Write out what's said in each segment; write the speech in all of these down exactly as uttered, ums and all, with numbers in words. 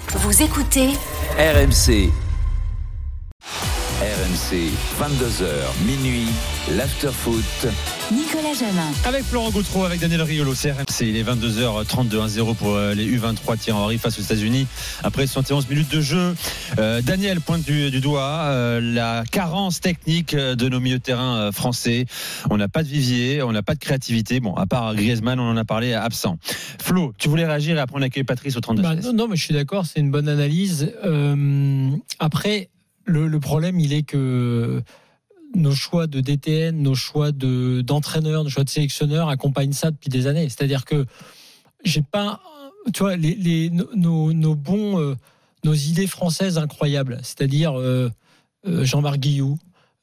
Vous écoutez R M C. R M C, vingt-deux heures, minuit, l'after-foot. Nicolas Jamin. Avec Florent Gautreau, avec Daniel Riolo, c'est R M C. Il est vingt-deux heures trente-deux, un zéro pour les U vingt-trois Thierry Henry face aux États-Unis après soixante et onze minutes de jeu. Euh, Daniel pointe du, du doigt euh, la carence technique de nos milieux de terrain français. On n'a pas de vivier, on n'a pas de créativité. Bon, à part Griezmann, on en a parlé, absent. Flo, tu voulais réagir et après on accueille Patrice au trente-deux. Bah, non, non, mais je suis d'accord, c'est une bonne analyse. Euh, après, le, le problème, il est que nos choix de D T N, nos choix de, d'entraîneurs, nos choix de sélectionneurs accompagnent ça depuis des années. C'est-à-dire que j'ai pas, tu vois, les, les, nos, nos bons, euh, nos idées françaises incroyables, c'est-à-dire euh, euh, Jean-Marc Guilloux,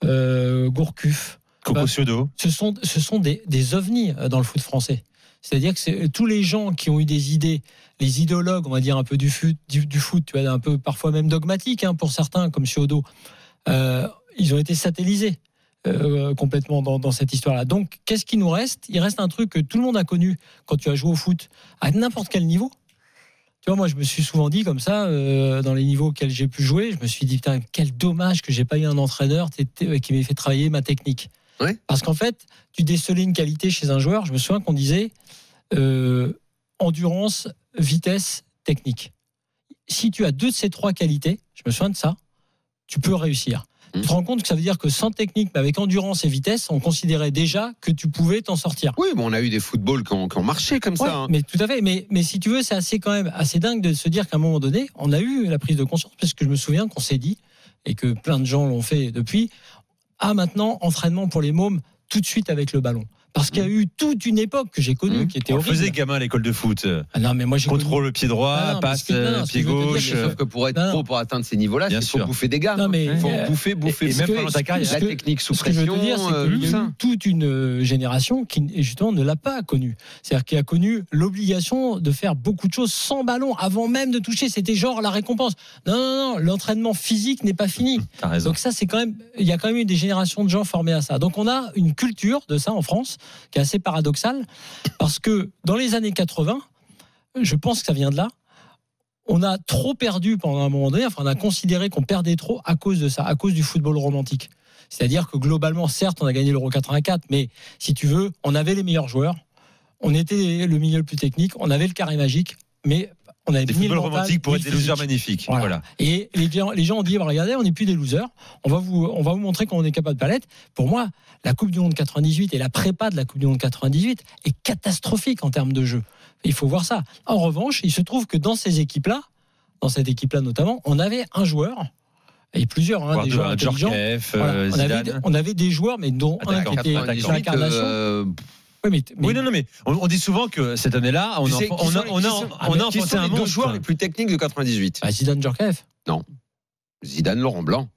euh, Gourcuff, Coco bah, Ciodo. Ce sont, ce sont des, des ovnis dans le foot français. C'est-à-dire que c'est, tous les gens qui ont eu des idées, les idéologues, on va dire un peu du foot, du, du foot, tu vois, un peu parfois même dogmatiques hein, pour certains, comme Ciodo. Euh, ils ont été satellisés euh, complètement dans, dans cette histoire-là. Donc, qu'est-ce qui nous reste ? Il reste un truc que tout le monde a connu quand tu as joué au foot à n'importe quel niveau. Tu vois, moi, je me suis souvent dit comme ça, euh, dans les niveaux auxquels j'ai pu jouer, je me suis dit, putain, quel dommage que j'ai pas eu un entraîneur qui m'ait fait travailler ma technique. Ouais. Parce qu'en fait, tu décelais une qualité chez un joueur. Je me souviens qu'on disait euh, endurance, vitesse, technique. Si tu as deux de ces trois qualités, je me souviens de ça, tu peux réussir. Mmh. Tu te rends compte que ça veut dire que sans technique, mais avec endurance et vitesse, on considérait déjà que tu pouvais t'en sortir. Oui, mais on a eu des footballs qui ont, qui ont marché comme ouais, ça. Hein. Mais tout à fait. Mais, mais si tu veux, c'est assez quand même assez dingue de se dire qu'à un moment donné, on a eu la prise de conscience, parce que je me souviens qu'on s'est dit, et que plein de gens l'ont fait depuis, ah maintenant, entraînement pour les mômes, tout de suite avec le ballon. Parce qu'il y a eu toute une époque que j'ai connue mmh. qui était on horrible. On faisait gamin à l'école de foot. Ah non, mais moi j'ai contrôle connu... pied droit, non, non, passe que, non, non, pied gauche. Dire, sauf que pour être non, pro, pour atteindre ces niveaux-là, il faut bouffer des gars. Non, mais, il faut euh, bouffer, bouffer. Et, et même pendant ta carrière, la technique sous ce pression. Ce que je veux te dire, c'est euh, qu'il y a eu toute une génération qui justement ne l'a pas connue. C'est-à-dire qui a connu l'obligation de faire beaucoup de choses sans ballon avant même de toucher. C'était genre la récompense. Non, non, non, l'entraînement physique n'est pas fini. T'as raison. Donc ça, c'est quand même, il y a quand même eu des générations de gens formés à ça. Donc on a une culture de ça en France qui est assez paradoxale. Parce que dans les années quatre-vingts, je pense que ça vient de là, on a trop perdu pendant un moment donné, enfin on a considéré qu'on perdait trop à cause de ça, à cause du football romantique. C'est-à-dire que globalement, certes, on a gagné l'Euro quatre-vingt-quatre, mais si tu veux, on avait les meilleurs joueurs, on était le milieu le plus technique, on avait le carré magique, mais on avait des ni football le mental, romantiques pour être des physique. losers magnifiques. Voilà. Voilà. Et les gens, les gens ont dit, bah, regardez, on n'est plus des losers. On va vous, on va vous montrer qu'on est capable de palette. Pour moi, la Coupe du Monde quatre-vingt-dix-huit et la prépa de la Coupe du Monde quatre-vingt-dix-huit est catastrophique en termes de jeu. Il faut voir ça. En revanche, il se trouve que dans ces équipes-là, dans cette équipe-là notamment, on avait un joueur. Et plusieurs, hein, des joueurs intelligents. Djorkaeff, voilà. euh, on, avait, on avait des joueurs, mais dont ah, un qui était l'incarnation. Euh... Oui, mais, mais... oui, non, non, mais on, on dit souvent que cette année-là, on a, on a, on a, on a, on a enfanté un deux joueurs les plus techniques de quatre-vingt-dix-huit. Bah, Zidane, Djorkaeff. Non. Zidane, Laurent Blanc.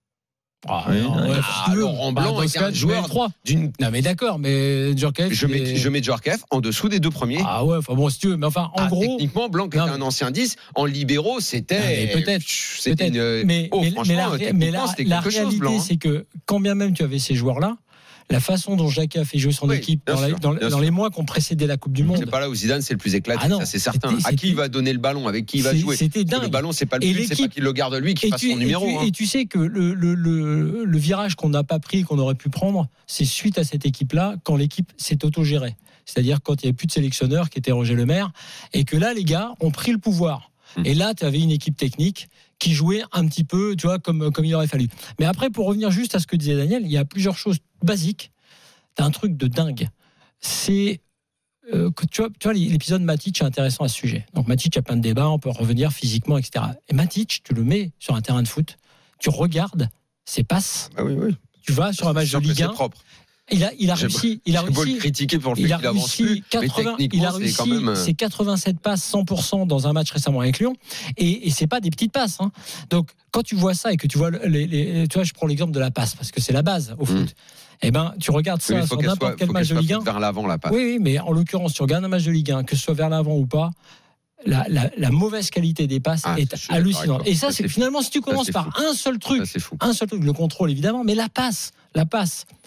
Ah, oui, non, ouais, ah, Laurent Blanc est un joueur d'une. Non, mais d'accord, mais Djorkaeff. Je mets, est... je mets Djorkaeff en dessous des deux premiers. Ah ouais, enfin bon, si tu veux, mais enfin, en ah, gros. Techniquement, Blanc était un ancien dix. En libéraux, c'était. Ah, mais peut-être. C'était peut-être. Une... Mais, oh, mais, franchement, mais la, mais la, la réalité, chose, Blanc, hein. c'est que quand bien même tu avais ces joueurs-là, la façon dont Jacques a fait jouer son oui, équipe dans, sûr, la, dans, dans les mois qui ont précédé la Coupe du Monde. C'est pas là où Zidane c'est le plus éclaté, ah non, ça c'est certain. C'était, à qui il va donner le ballon, avec qui il va jouer. C'était dingue. Le ballon c'est pas le but, c'est pas qu'il le garde lui, qu'il fasse tu, son numéro. Et tu, hein. et tu sais que le, le, le, le virage qu'on n'a pas pris, qu'on aurait pu prendre, c'est suite à cette équipe-là, quand l'équipe s'est autogérée. C'est-à-dire quand il n'y avait plus de sélectionneur, qui était Roger Lemaire, et que là les gars ont pris le pouvoir. Et là, tu avais une équipe technique qui jouait un petit peu, tu vois, comme, comme il aurait fallu. Mais après, pour revenir juste à ce que disait Daniel, il y a plusieurs choses basiques. T'as un truc de dingue. C'est euh, que tu vois, tu vois, l'épisode Matic est intéressant à ce sujet. Donc Matic a plein de débats, on peut revenir physiquement, et cetera. Et Matic, tu le mets sur un terrain de foot, tu regardes ses passes. Ah oui, oui. Tu vas sur un match de Ligue un. Propre. Il a, il a réussi, il a réussi. réussi. Le critiquer pour le fait il a qu'il avance plus, quatre-vingts, il a réussi quand même... ses quatre-vingt-sept passes, cent pour cent dans un match récemment avec Lyon, et, et c'est pas des petites passes. Hein. Donc quand tu vois ça et que tu vois les, les, tu vois, je prends l'exemple de la passe parce que c'est la base au foot. Mmh. Eh ben, tu regardes ça oui, sur n'importe soit, quel match de Ligue un. Vers l'avant, la passe. Oui, oui, mais en l'occurrence, tu regardes un match de Ligue un, que ce soit vers l'avant ou pas. La, la, la mauvaise qualité des passes ah, est hallucinante. Et ça, ça c'est, c'est finalement, si tu commences par fou. un seul truc, ça, un seul truc, le contrôle évidemment, mais la passe, la passe.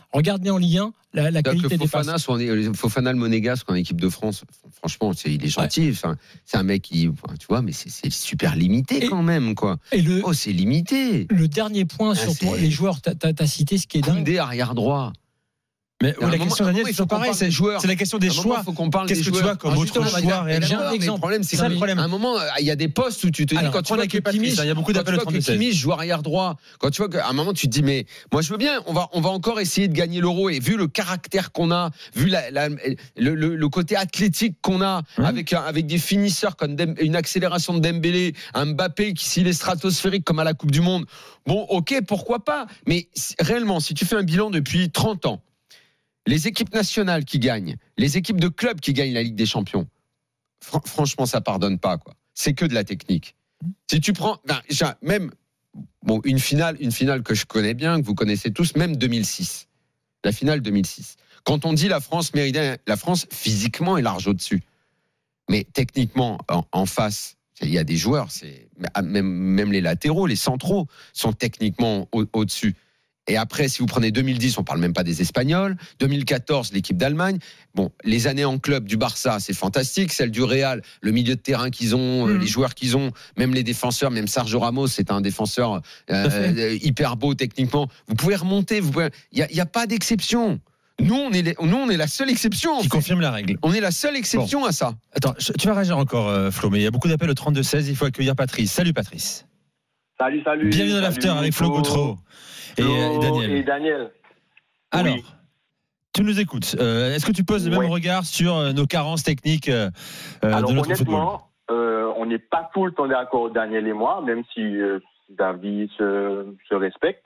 Regarde bien en Ligue un, la, la qualité des passes. Fofana, Fofana le Monégasque en équipe de France, franchement, c'est, il est gentil. Ouais. Enfin, c'est un mec qui, tu vois, mais c'est, c'est super limité et, quand même, quoi. Et le, oh, c'est limité. Le dernier point ah, sur toi, les joueurs, t'as, t'as cité ce qui est dingue. Koundé arrière droit. Mais oh, la question, Daniel, c'est pareil, c'est, c'est la question des choix. Faut qu'on parle Qu'est-ce des que joueurs. tu vois comme autre choix réellement? Le problème, c'est qu'à un moment, il y a des postes où tu te dis, quand tu vois que Kimmich, il y a beaucoup d'appels au trente-deux seize. Kimmich joue arrière droit. Quand tu vois qu'à un moment, tu te dis, mais moi, je veux bien, on va, on va encore essayer de gagner l'Euro. Et vu le caractère qu'on a, vu la, la, le, le, le côté athlétique qu'on a, mmh. avec, avec des finisseurs comme Dem, une accélération de Dembélé, un Mbappé qui, s'il est stratosphérique comme à la Coupe du Monde, bon, ok, pourquoi pas. Mais réellement, si tu fais un bilan depuis trente ans, les équipes nationales qui gagnent, les équipes de clubs qui gagnent la Ligue des Champions, fr- franchement, ça pardonne pas, quoi. C'est que de la technique. Si tu prends, ben, même, bon, une finale, une finale que je connais bien, que vous connaissez tous, même deux mille six, la finale deux mille six. Quand on dit la France méritait, la France physiquement est large au-dessus, mais techniquement en, en face, il y a des joueurs, c'est même, même les latéraux, les centraux sont techniquement au, au-dessus. Et après, si vous prenez deux mille dix, on ne parle même pas des Espagnols. deux mille quatorze, l'équipe d'Allemagne. Bon, les années en club du Barça, c'est fantastique. Celle du Real, le milieu de terrain qu'ils ont, mmh. les joueurs qu'ils ont, même les défenseurs, même Sergio Ramos, c'est un défenseur euh, hyper beau techniquement. Vous pouvez remonter. Vous pouvez... Il n'y a, a pas d'exception. Nous, on est, les... Nous, on est la seule exception. Qui confirme la règle. On est la seule exception bon. à ça. Attends, tu vas réagir encore, euh, Flo, mais il y a beaucoup d'appels au trente-deux seize. Il faut accueillir Patrice. Salut, Patrice. Salut, salut. Bienvenue dans l'after avec Flo Gautreau. Et, et Daniel. Et Daniel. Alors, oui. tu nous écoutes. Euh, est-ce que tu poses le même ouais. regard sur euh, nos carences techniques euh, Alors, de notre honnêtement, euh, on n'est pas tout le temps d'accord, Daniel et moi, même si euh, David se, se respecte.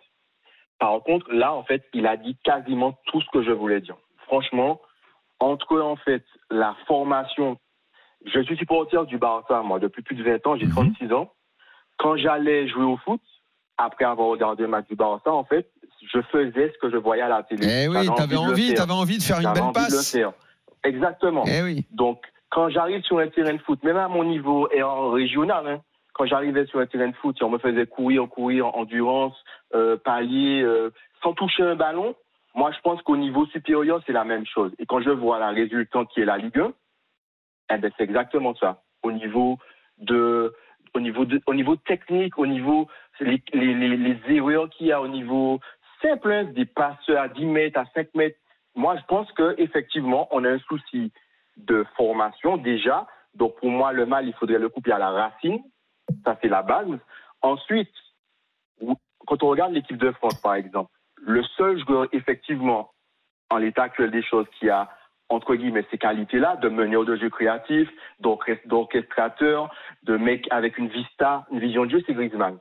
Par contre, là, en fait, il a dit quasiment tout ce que je voulais dire. Franchement, entre en fait la formation, je suis supporter du Barça, moi, depuis plus de vingt ans, j'ai trente-six mm-hmm. ans. Quand j'allais jouer au foot, après avoir regardé le match du Barça, en fait, je faisais ce que je voyais à la télé. Eh oui, t'avais envie, t'avais envie de faire une j'avais belle envie passe. De le faire. Exactement. Eh oui. Donc, quand j'arrive sur un terrain de foot, même à mon niveau et en régional, hein, quand j'arrivais sur un terrain de foot, on me faisait courir, courir, endurance, euh, palier, euh, sans toucher un ballon. Moi, je pense qu'au niveau supérieur, c'est la même chose. Et quand je vois la résultante qui est la Ligue un, eh ben, c'est exactement ça. Au niveau de, au niveau de, au niveau technique, au niveau les, les, les, les erreurs qu'il y a au niveau simple, des passeurs à dix mètres, à cinq mètres. Moi, je pense que effectivement, on a un souci de formation déjà. Donc, pour moi, le mal, il faudrait le couper à la racine. Ça, c'est la base. Ensuite, quand on regarde l'équipe de France, par exemple, le seul joueur, effectivement, en l'état actuel des choses, qui a, entre guillemets, ces qualités-là, de meneur de jeu créatif, d'orchestrateur, de mec avec une vista, une vision de jeu, c'est Griezmann.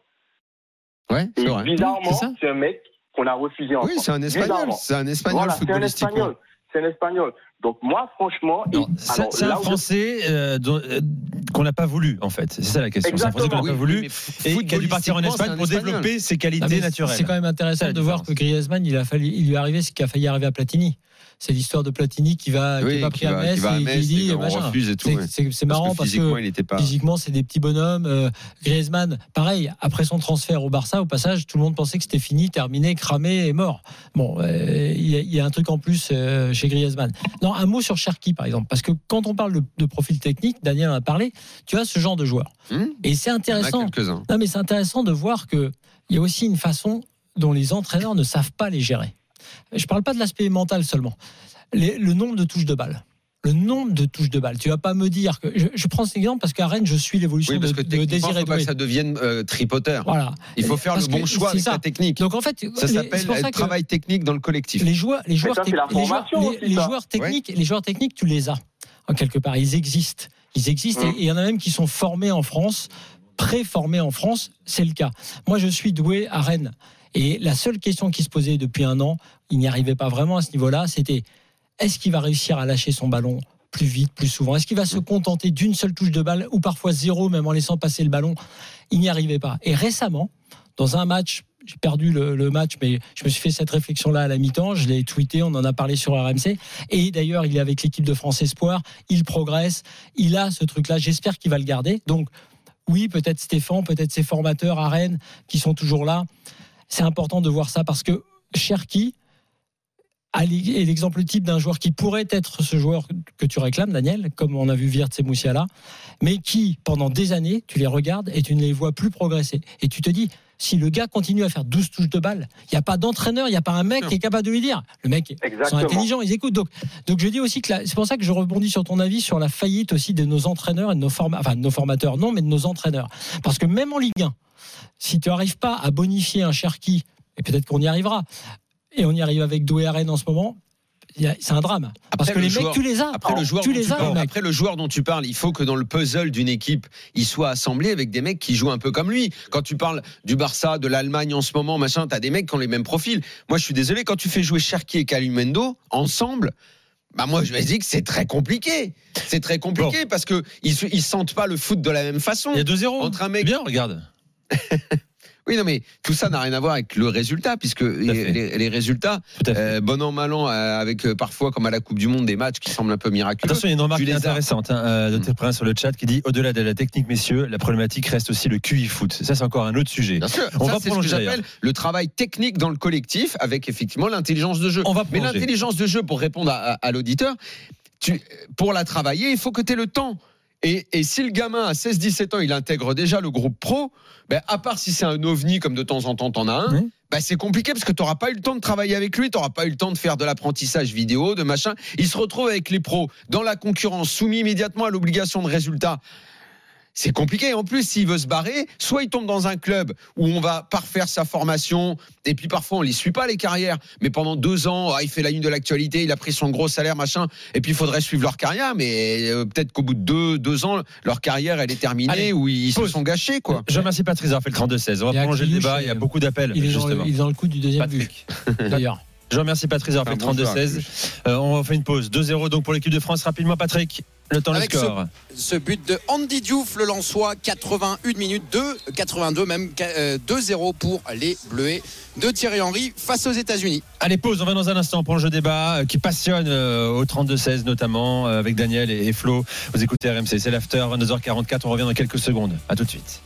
Ouais, c'est Et vrai. bizarrement, c'est, c'est un mec qu'on a refusé en Oui, France. c'est un Espagnol. C'est un Espagnol voilà, footballistiquement. C'est un Espagnol. C'est un Espagnol. Donc moi, franchement, non, il, c'est, alors, c'est un Français je... euh, dont, euh, qu'on n'a pas voulu, en fait. C'est ça la question. Exactement. C'est un Français qu'on n'a oui, pas voulu et qui a dû partir en Espagne pour Espagnol. développer ses qualités non, naturelles. C'est quand même intéressant de voir que Griezmann, il a fallu, il lui est arrivé ce qui a failli arriver à Platini. C'est l'histoire de Platini qui va, oui, qui va qui pris à Metz va, et qui dit, et machin. Refuse et tout, c'est, ouais. c'est, c'est marrant parce que, physiquement, parce que pas... pas... physiquement, c'est des petits bonhommes. Euh, Griezmann, pareil, après son transfert au Barça, au passage, tout le monde pensait que c'était fini, terminé, cramé et mort. Bon, il euh, y, y a un truc en plus euh, chez Griezmann. Non, un mot sur Cherki, par exemple, parce que quand on parle de, de profil technique, Daniel en a parlé, tu as ce genre de joueur. Mmh. Et c'est intéressant. Non, mais c'est intéressant de voir que il y a aussi une façon dont les entraîneurs ne savent pas les gérer. Je ne parle pas de l'aspect mental seulement. Les, le nombre de touches de balle. Le nombre de touches de balle. Tu vas pas me dire que je, je prends cet exemple parce qu'à Rennes je suis l'évolution oui, parce de, que de Désiré Doué. Il faut pas que ça devienne euh, tripoteur. Voilà. Il faut faire parce le bon choix avec ça. la technique. Donc en fait, ça les, s'appelle le travail technique dans le collectif. Les joueurs, les joueurs, ça, te, les joueurs, les, les joueurs techniques, ouais. les joueurs techniques, tu les as en quelque part. Ils existent. Ils existent. Mmh. Et il y en a même qui sont formés en France, pré-formés en France. C'est le cas. Moi, je suis doué à Rennes. Et la seule question qui se posait depuis un an, il n'y arrivait pas vraiment à ce niveau-là, c'était est-ce qu'il va réussir à lâcher son ballon plus vite, plus souvent? Est-ce qu'il va se contenter d'une seule touche de balle ou parfois zéro, même en laissant passer le ballon? Il n'y arrivait pas. Et récemment, dans un match, j'ai perdu le, le match, mais je me suis fait cette réflexion-là à la mi-temps, je l'ai tweeté, on en a parlé sur R M C, et d'ailleurs, il est avec l'équipe de France Espoir, il progresse, il a ce truc-là, j'espère qu'il va le garder. Donc, oui, peut-être Stéphane, peut-être ses formateurs à Rennes qui sont toujours là. C'est important de voir ça parce que Cherki, est l'exemple type d'un joueur qui pourrait être ce joueur que tu réclames, Daniel, comme on a vu Wirtz et Musiala, mais qui, pendant des années, tu les regardes et tu ne les vois plus progresser. Et tu te dis, si le gars continue à faire douze touches de balle, il n'y a pas d'entraîneur, il n'y a pas un mec qui est capable de lui dire. Le mec, ils sont intelligents, ils écoutent. Donc, donc je dis aussi que la, c'est pour ça que je rebondis sur ton avis sur la faillite aussi de nos entraîneurs et de nos forma, enfin de nos formateurs, non, mais de nos entraîneurs. Parce que même en Ligue un, si tu n'arrives pas à bonifier un Cherki, et peut-être qu'on y arrivera, et on y arrive avec Doué Arène en ce moment, c'est un drame. Parce après que les joueur, mecs, tu les as. Après, le joueur, tu les as, parles, après le joueur dont tu parles, il faut que dans le puzzle d'une équipe, il soit assemblé avec des mecs qui jouent un peu comme lui. Quand tu parles du Barça, de l'Allemagne en ce moment, machin, t'as des mecs qui ont les mêmes profils. Moi, je suis désolé, quand tu fais jouer Cherki et Calumendo ensemble, bah moi je me dis que c'est très compliqué. C'est très compliqué bon. Parce que ils, ils sentent pas le foot de la même façon. Il y a deux zéro. Entre un mec. Bien, regarde. Oui, non, mais tout ça n'a rien à voir avec le résultat, puisque les, les, les résultats, euh, bon an, mal an, euh, avec euh, parfois, comme à la Coupe du Monde, des matchs qui semblent un peu miraculeux. Attention, il y a une remarque intéressante hein, euh, de tes princes sur le chat qui dit au-delà de la technique, messieurs, la problématique reste aussi le Q I foot. Ça, c'est encore un autre sujet. Bien sûr, on ça, va c'est ce que j'appelle d'ailleurs. Le travail technique dans le collectif, avec effectivement l'intelligence de jeu. On va mais l'intelligence de jeu, pour répondre à, à, à l'auditeur, tu, pour la travailler, il faut que tu aies le temps. Et, et si le gamin à seize dix-sept ans, il intègre déjà le groupe pro, ben à part si c'est un ovni comme de temps en temps t'en as un, oui. ben c'est compliqué parce que tu n'auras pas eu le temps de travailler avec lui, tu n'auras pas eu le temps de faire de l'apprentissage vidéo, de machin. Il se retrouve avec les pros dans la concurrence, soumis immédiatement à l'obligation de résultat. C'est compliqué. En plus, s'il veut se barrer, soit il tombe dans un club où on va parfaire sa formation, et puis parfois on les suit pas les carrières, mais pendant deux ans, ah, il fait la une de l'actualité, il a pris son gros salaire, machin, et puis il faudrait suivre leur carrière, mais euh, peut-être qu'au bout de deux, deux ans, leur carrière elle est terminée, Allez, ou ils pause. se sont gâchés, quoi. Je remercie Patrice d'avoir fait le trente-deux seize. On va prolonger le débat. Il y a beaucoup d'appels. Il est justement. Dans le, il est dans le coup du deuxième but. D'ailleurs. Je remercie Patrice d'avoir fait le trente-deux seize. Euh, on fait une pause. deux zéro donc pour l'équipe de France. Rapidement, Patrick. Le temps, Avec le score. Ce, ce but de Andy Diouf, le Lensois, quatre-vingt-une minutes, deux, quatre-vingt-deux même, deux zéro pour les Bleuets de Thierry Henry face aux États-Unis. Allez, pause, on va dans un instant pour le jeu débat qui passionne euh, au trente-deux seize notamment, euh, avec Daniel et, et Flo. Vous écoutez R M C, c'est l'after, neuf heures quarante-quatre, on revient dans quelques secondes. À tout de suite.